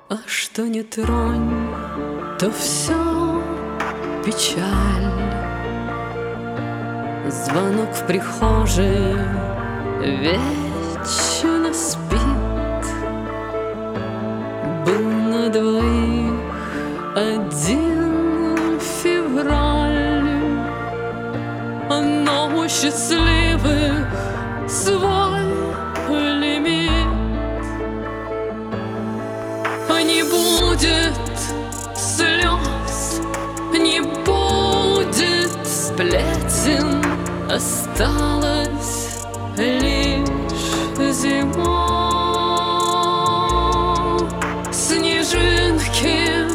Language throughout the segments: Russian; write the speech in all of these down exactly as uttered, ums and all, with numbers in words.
А что не тронь, то все печаль. Звонок в прихожей вечно спит. Был на двоих один февраль, но у счастливых свой лимит. Не будет слез, не будет сплетен, осталась лишь зима. Снежинки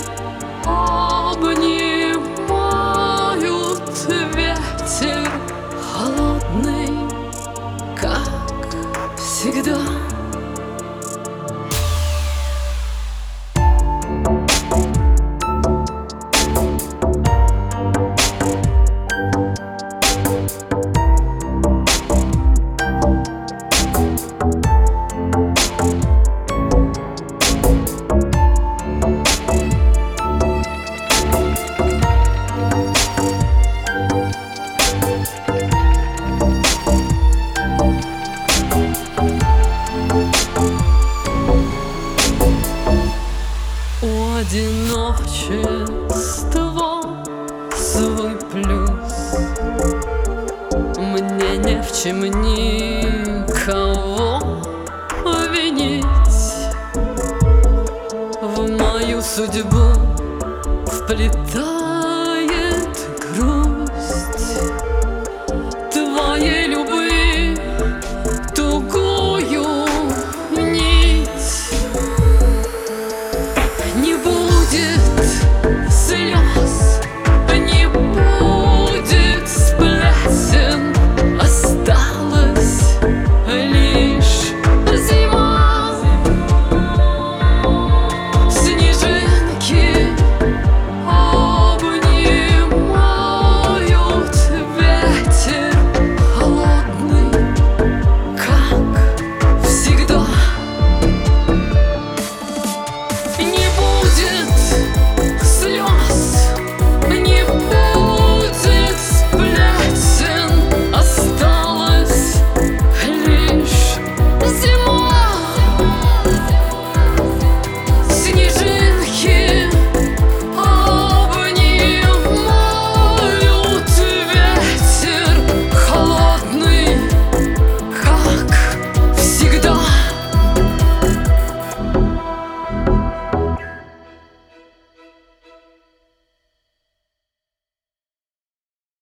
обнимают ветер холодный, как всегда. Одиночество свой плюс. Мне не в чем никого винить. В мою судьбу вплетать